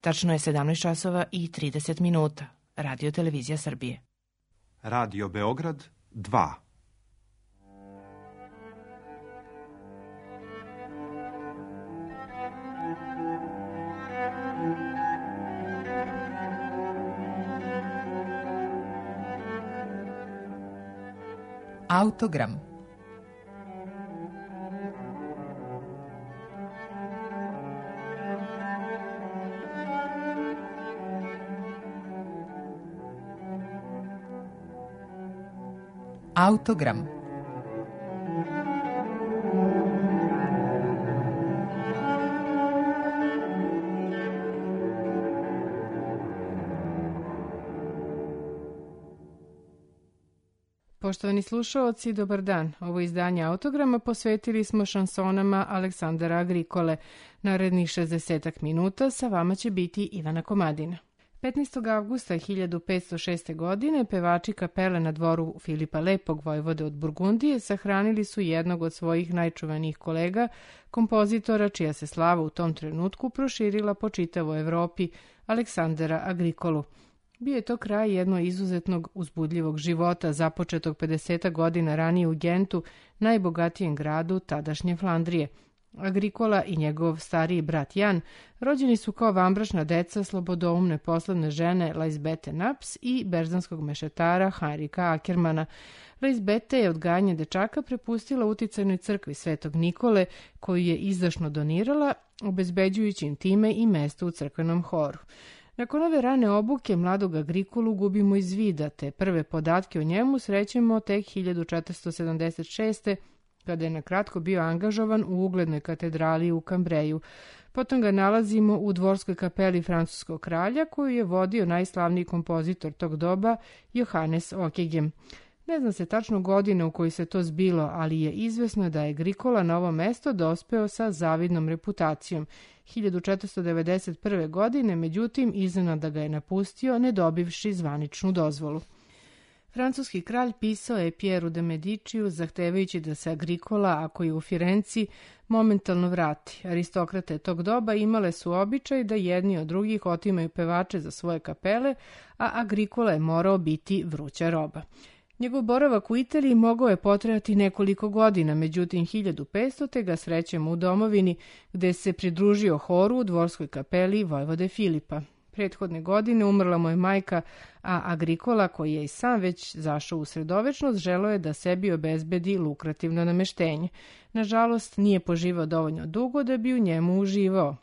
Tačno je 17 časova i 30 minuta. Radio Televizija Srbije. Radio Beograd 2. Autogram. Autogram. Poštovani slušaoci, dobar dan. Ovo izdanje Autograma posvetili smo šansonama Aleksandra Agrikole. Narednih 60 minuta sa vama će biti Ivana Komadina. 15. avgusta 1506. godine pevači kapele na dvoru Filipa Lepog, vojvode od Burgundije, sahranili su jednog od svojih najčuvanijih kolega, kompozitora čija se slava u tom trenutku proširila po čitavoj Evropi, Aleksandra Agrikolu. Bio je to kraj jednog izuzetnog uzbudljivog života, započetog 50 godina ranije u Gentu, najbogatijem gradu tadašnje Flandrije. Agrikola i njegov stariji brat Jan rođeni su kao vanbračna deca slobodoumne poslovne žene Lisbete Naps i berzanskog mešetara Heinricha Ackermana. Lisbete je odgajanje dečaka prepustila uticajnoj crkvi Svetog Nikole, koju je izdašno donirala, obezbeđujući im time i mesto u crkvenom horu. Nakon ove rane obuke mladog Agrikolu gubimo iz vida, te prve podatke o njemu srećemo tek 1476. kada je nakratko bio angažovan u uglednoj katedrali u Kambreju. Potom ga nalazimo u dvorskoj kapeli francuskog kralja, koju je vodio najslavniji kompozitor tog doba, Johannes Ockeghem. Ne zna se tačno godine u kojoj se to zbilo, ali je izvesno da je Agrikola na ovo mesto dospeo sa zavidnom reputacijom. 1491. godine, međutim, iznenada ga je napustio, ne dobivši zvaničnu dozvolu. Francuski kralj pisao je Pieru de Mediciju zahtevajući da se Agrikola, ako je u Firenci, momentalno vrati. Aristokrate tog doba imale su običaj da jedni od drugih otimaju pevače za svoje kapele, a Agrikola je morao biti vruća roba. Njegov boravak u Italiji mogao je potrajati nekoliko godina, međutim 1500. ga srećemo u domovini, gde se pridružio horu u dvorskoj kapeli vojvode Filipa. Prethodne godine umrla mu je majka, a Agrikola, koji je i sam već zašao u sredovečnost, želeo je da sebi obezbedi lukrativno nameštenje. Nažalost, nije poživao dovoljno dugo da bi u njemu uživao.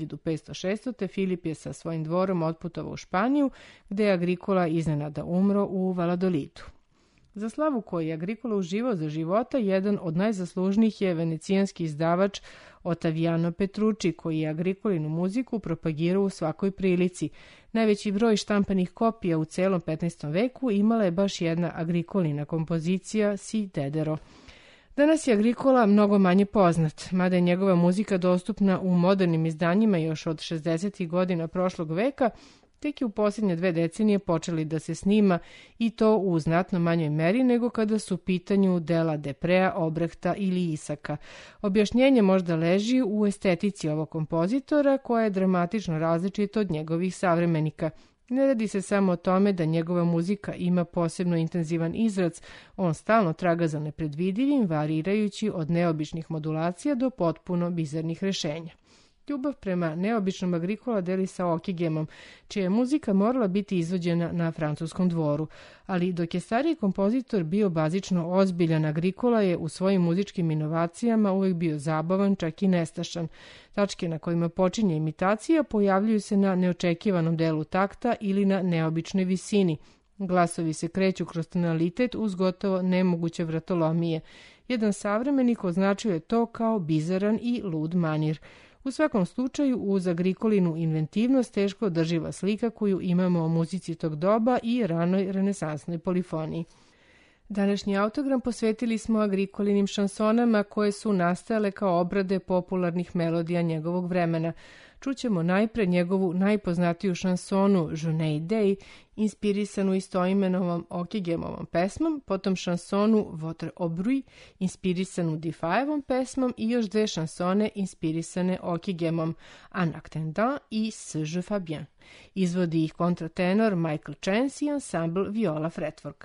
1506. Filip je sa svojim dvorom otputovao u Španiju, gde je Agrikola iznenada umro u Valadolidu. Za slavu koju je Agrikola uživao za života, jedan od najzaslužnijih je venecijanski izdavač Ottaviano Petrucci, koji je Agrikolinu muziku propagirao u svakoj prilici. Najveći broj štampanih kopija u celom 15. veku imala je baš jedna Agrikolina kompozicija Si Dedero. Danas je Agrikola mnogo manje poznat, mada je njegova muzika dostupna u modernim izdanjima još od 60. godina prošlog veka. Tek je u posljednje 2 decenije počeli da se snima i to u znatno manjoj meri nego kada su u pitanju dela Deprea, Obrehta ili Isaka. Objašnjenje možda leži u estetici ovog kompozitora, koja je dramatično različita od njegovih savremenika. Ne radi se samo o tome da njegova muzika ima posebno intenzivan izraz, on stalno traga za nepredvidivim, varirajući od neobičnih modulacija do potpuno bizarnih rešenja. Ljubav prema neobičnom Agrikola deli sa Ockeghemom, čija je muzika morala biti izvođena na francuskom dvoru. Ali dok je stariji kompozitor bio bazično ozbiljan, Agrikola je u svojim muzičkim inovacijama uvijek bio zabavan, čak i nestašan. Tačke na kojima počinje imitacija pojavljuju se na neočekivanom delu takta ili na neobičnoj visini. Glasovi se kreću kroz tonalitet uz gotovo nemoguće vratolomije. Jedan savremenik označio je to kao bizaran i lud manir. U svakom slučaju, uz Agrikolinu inventivnost teško održiva slika koju imamo o muzici tog doba i ranoj renesansnoj polifoniji. Današnji autogram posvetili smo Agrikolinim šansonama koje su nastajale kao obrade popularnih melodija njegovog vremena. Čućemo najpre njegovu najpoznatiju šansonu Journey Day, inspirisanu istoimenovom Okigemovom pesmom, potom šansonu Votre Aubry, inspirisanu Defaevom pesmom i još dve šansone inspirisane Okigemom, En attendant i Ce je fais bien. Izvodi ih kontratenor Michael Chance i ansambl Viola Fretwork.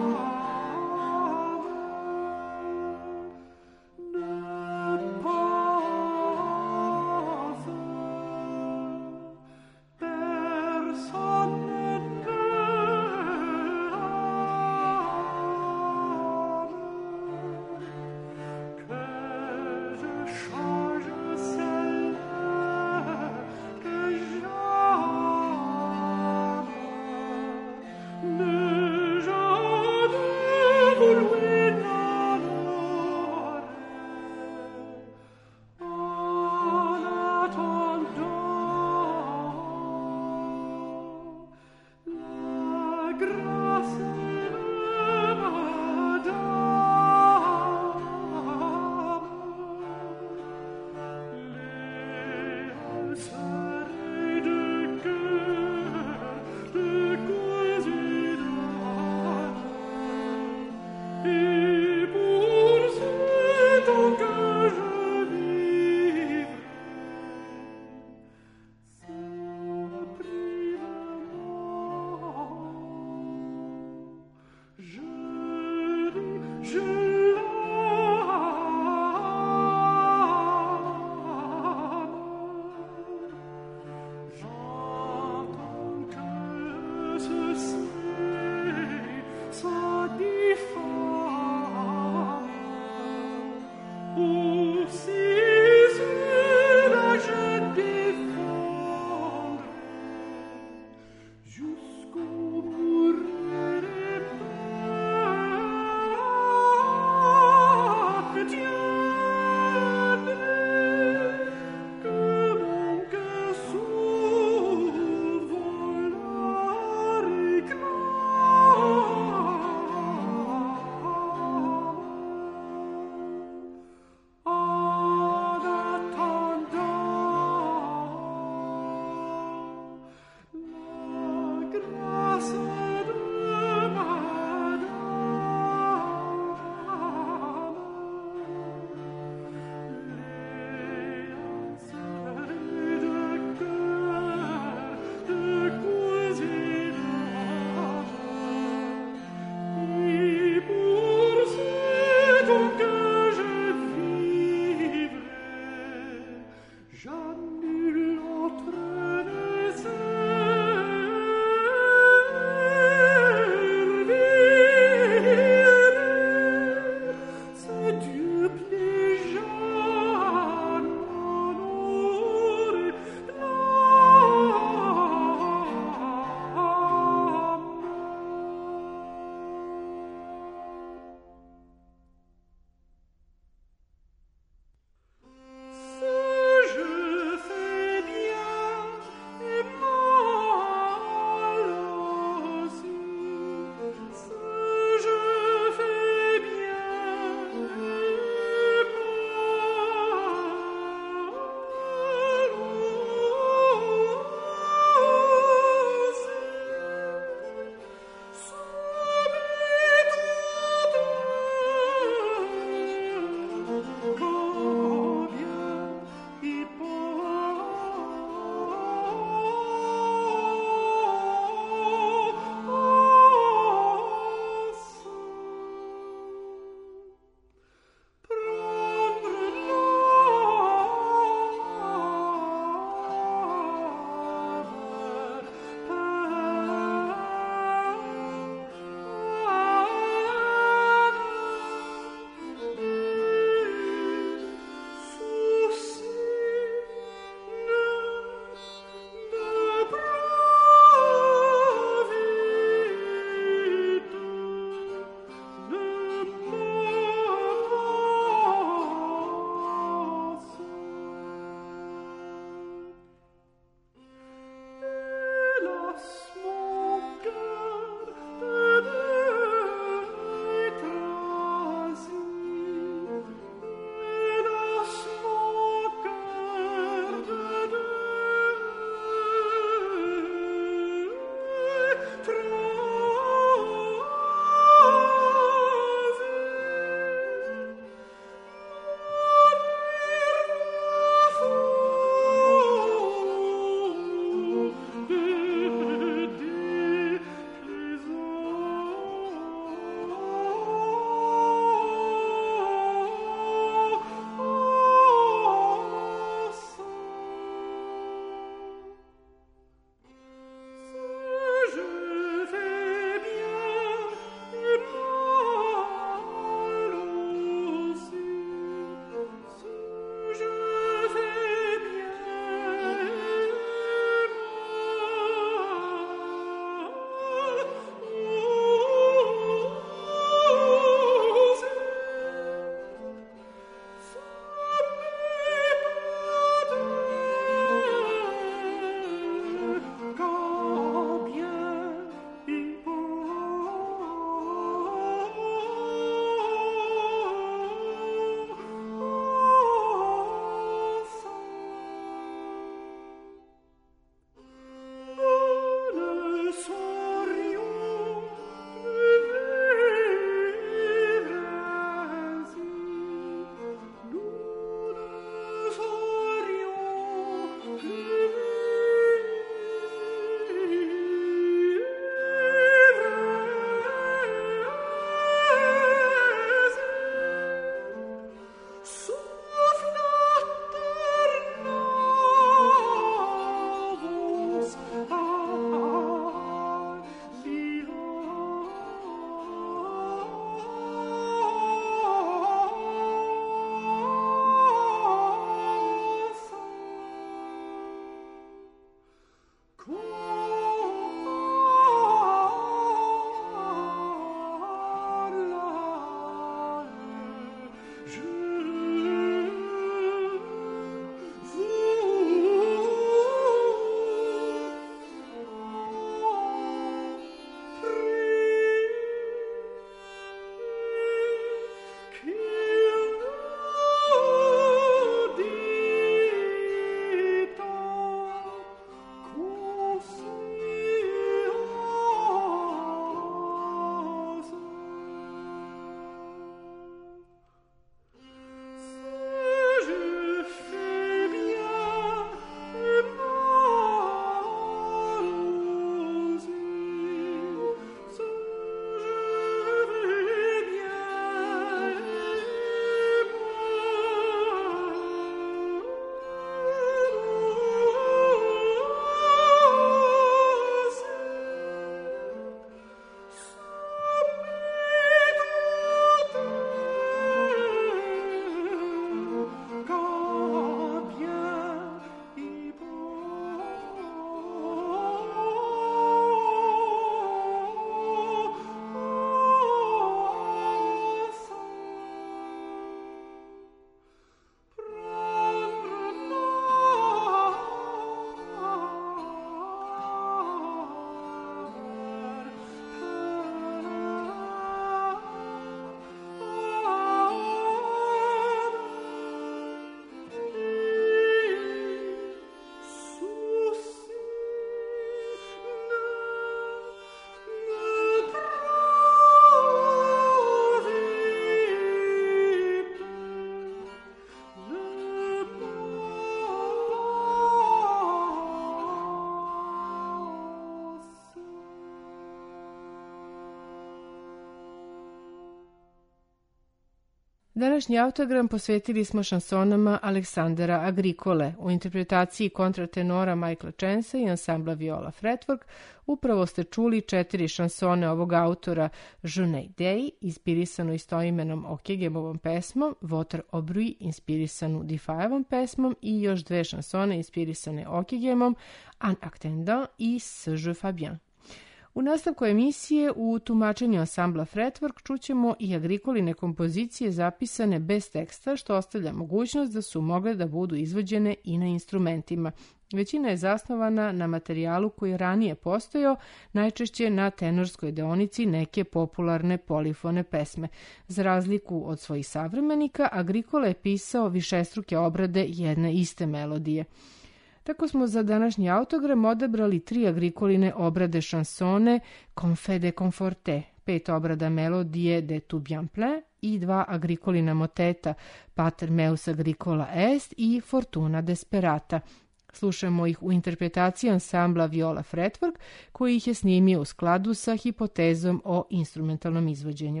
Današnji autogram posvetili smo šansonama Aleksandra Agricole. U interpretaciji kontratenora Michaela Chansa i ansambla Viola Fretwork upravo ste čuli 4 šansone ovog autora: Journey Day, inspirisanu istoimenom Okegemovom pesmom, Water Obruy, inspirisanu Difajevom pesmom i još 2 šansone inspirisane Okegemom, Un Actendant i Je Fabien. U nastavku emisije u tumačenju ansambla Fretwork čućemo i Agricoline kompozicije zapisane bez teksta, što ostavlja mogućnost da su mogle da budu izvođene i na instrumentima. Većina je zasnovana na materijalu koji je ranije postojao, najčešće na tenorskoj deonici neke popularne polifone pesme. Za razliku od svojih savremenika, Agricola je pisao višestruke obrade jedne iste melodije. Tako smo za današnji autogram odabrali 3 Agricoline obrade šansone Confet de Conforté, 5 obrada melodije De tout bien plein i 2 Agricolina moteta Pater meus Agricola est i Fortuna desperata. Slušamo ih u interpretaciji ansambla Viola Fretwork, koji ih je snimio u skladu sa hipotezom o instrumentalnom izvođenju.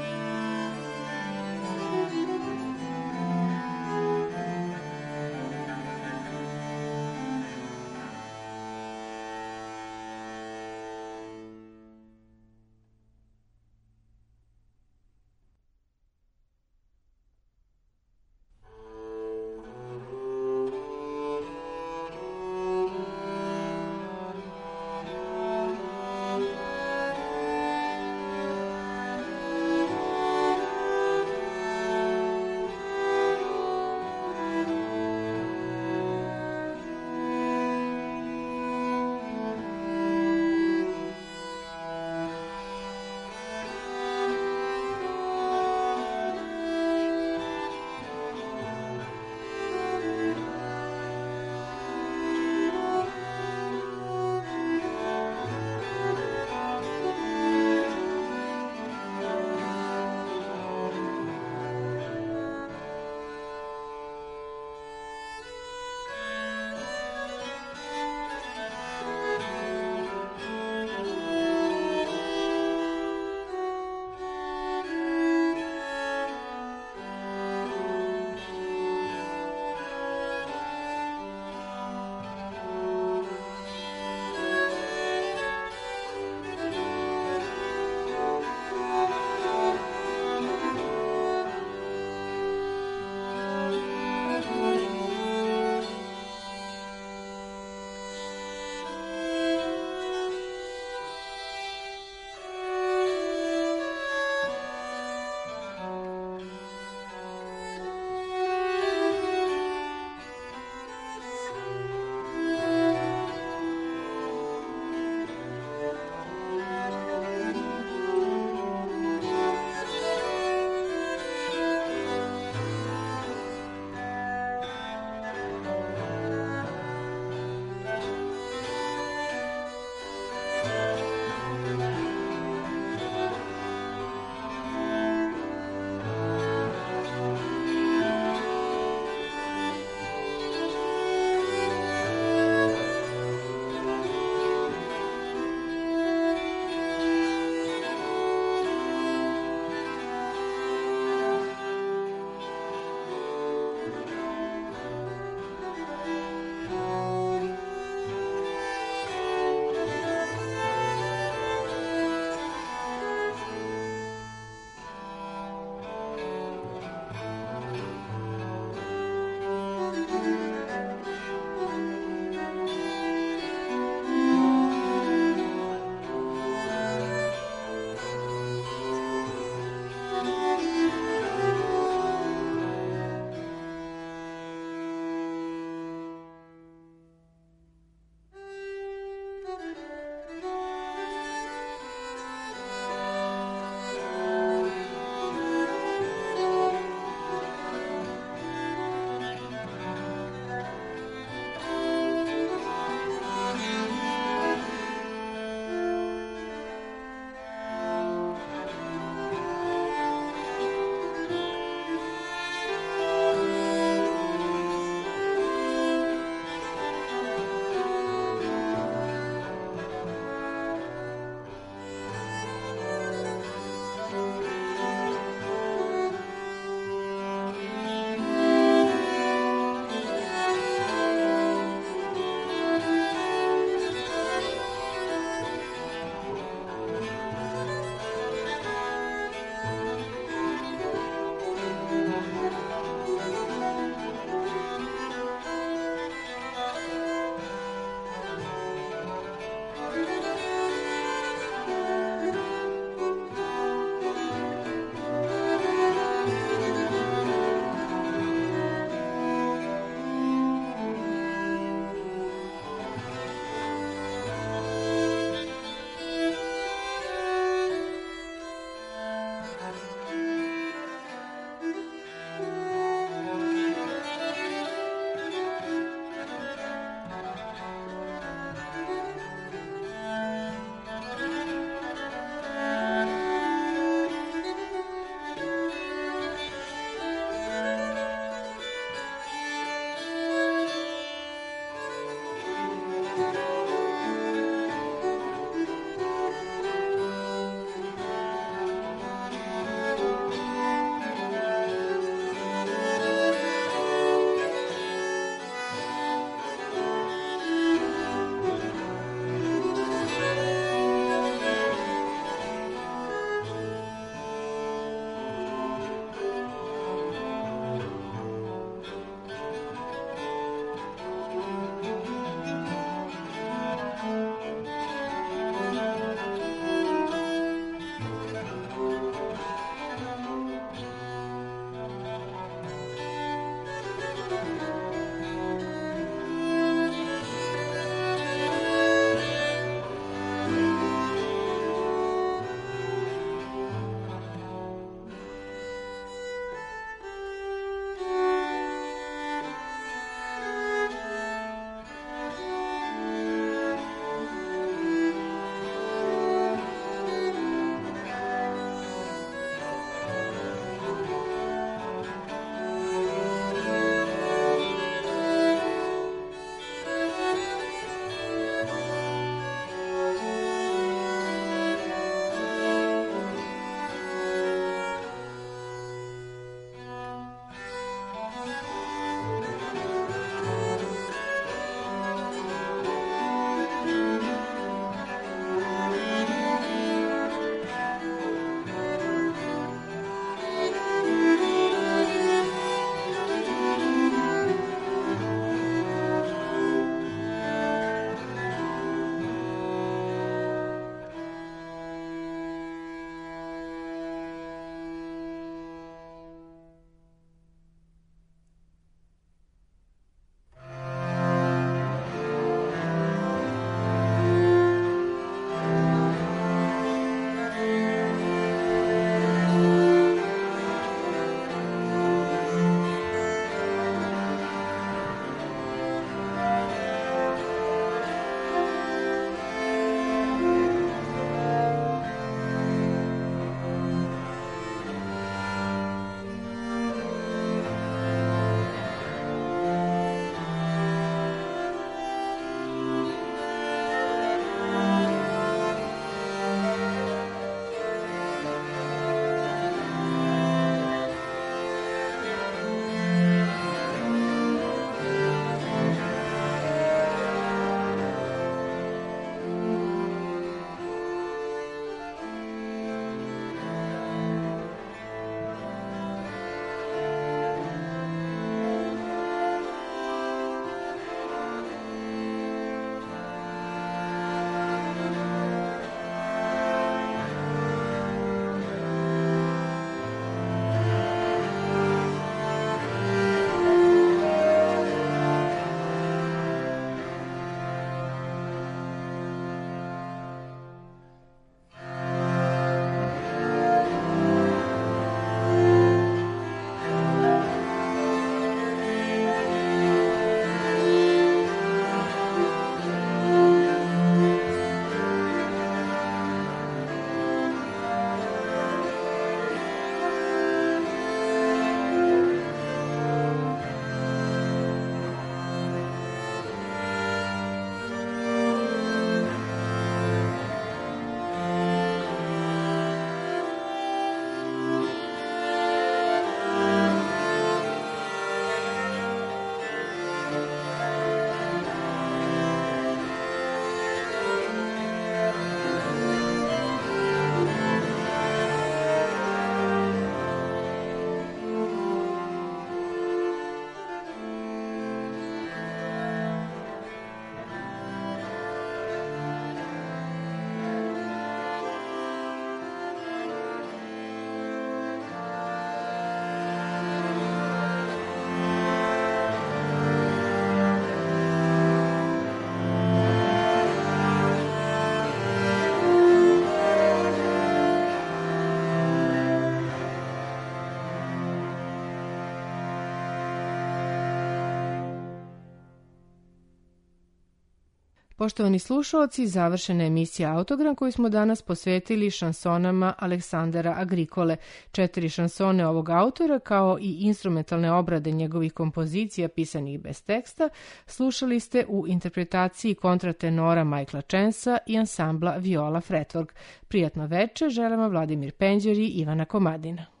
Poštovani slušalci, završena je emisija Autogram koju smo danas posvetili šansonama Aleksandara Agrikole. 4 šansone ovog autora, kao i instrumentalne obrade njegovih kompozicija pisanih bez teksta, slušali ste u interpretaciji kontratenora Michaela Chansa i ansambla Viola Fretwork. Prijatno veče, želimo Vladimir Penđer i Ivana Komadina.